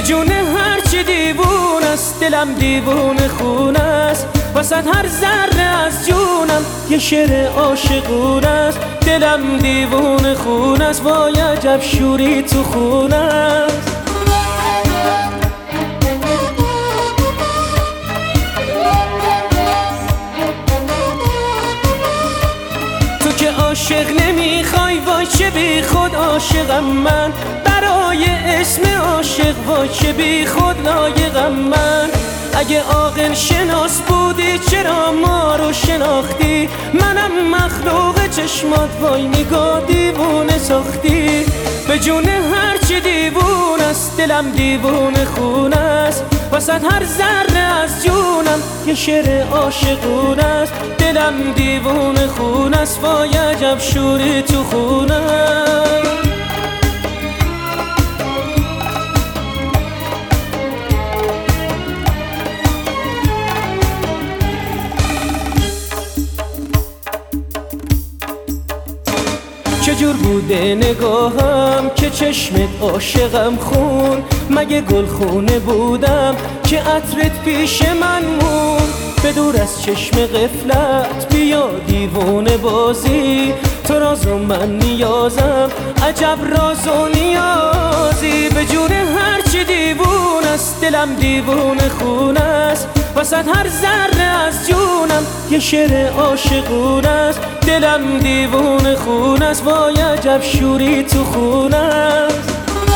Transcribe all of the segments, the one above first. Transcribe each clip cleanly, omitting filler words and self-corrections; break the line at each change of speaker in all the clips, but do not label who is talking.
جون هرچی دیوون است دلم دیوون خون است، وسط هر ذره از جونم یه شعر عاشقون است. دلم دیوون خون است، وای عجب شوری تو خون است. تو که عاشق نمیخوای، وای چه بی خود عاشقم من، برای اسم عاشق وای چه بی خود لایقم من. اگه عاقل شناس بودی چرا ما رو شناختی، منم مخلوق چشمات وای نگاه دیوونه ساختی. به جون هرچی دیوون است دلم دیوون خون است، وسط هر ذره از جونم یه شعر عاشقون است. دلم دیوون خون است، وای عجب شوری تو خون است. چجور بوده نگاهم که چشمت عاشقم خون، مگه گلخونه بودم که عطرت پیش من مون. به دور از چشم غفلت بیا دیوونه بازی، تو راز و من نیازم عجب راز و نیازی. به جون هرچی دیوون است دلم دیوون خون است، وسط هر ذره از جونم یه شعر عاشقون است. دلم دیوون خون است، وای عجب شوری تو خون است.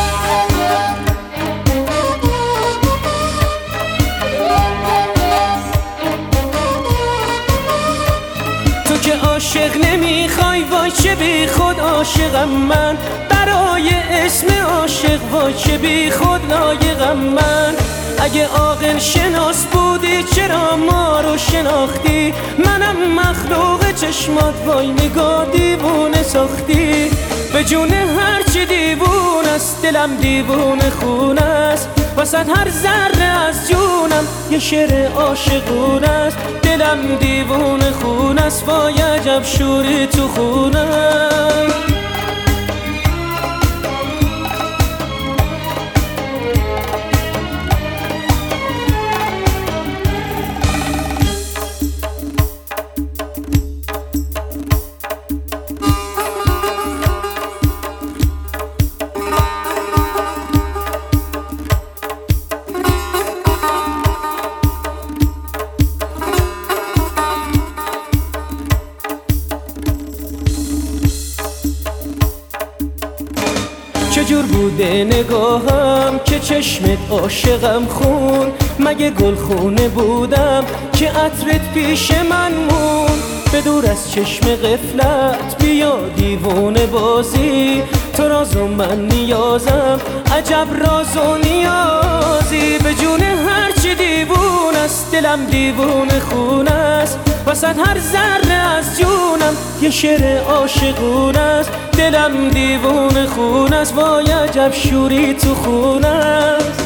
تو که عاشق نمیخوای، وای چه بی خود عاشقم من، برای اسم عاشق وای چه بی خود لایقم من. اگه عاقل شناس بودی چرا ما رو شناختی، منم مخلوق چشمات وای نگاه دیوونه ساختی. به جون هرچی دیوون است دلم دیوون خون است، وسط هر ذره از جونم یه شعر عاشقون است. دلم دیوون خون است، وای عجب شوری تو خون است. چجور بوده نگاهم که چشمت عاشقم خون، مگه گلخونه بودم که عطرت پیش من مون. به دور از چشم غفلت بیا دیوونه بازی، تو راز و من نیازم عجب راز و نیازی. به جون هرچی دیوون است دلم دیوون خون است، وسط هر ذره از جونم یه شعر عاشقون است. دلم دیوون خون است، وای عجب شوری تو خون است.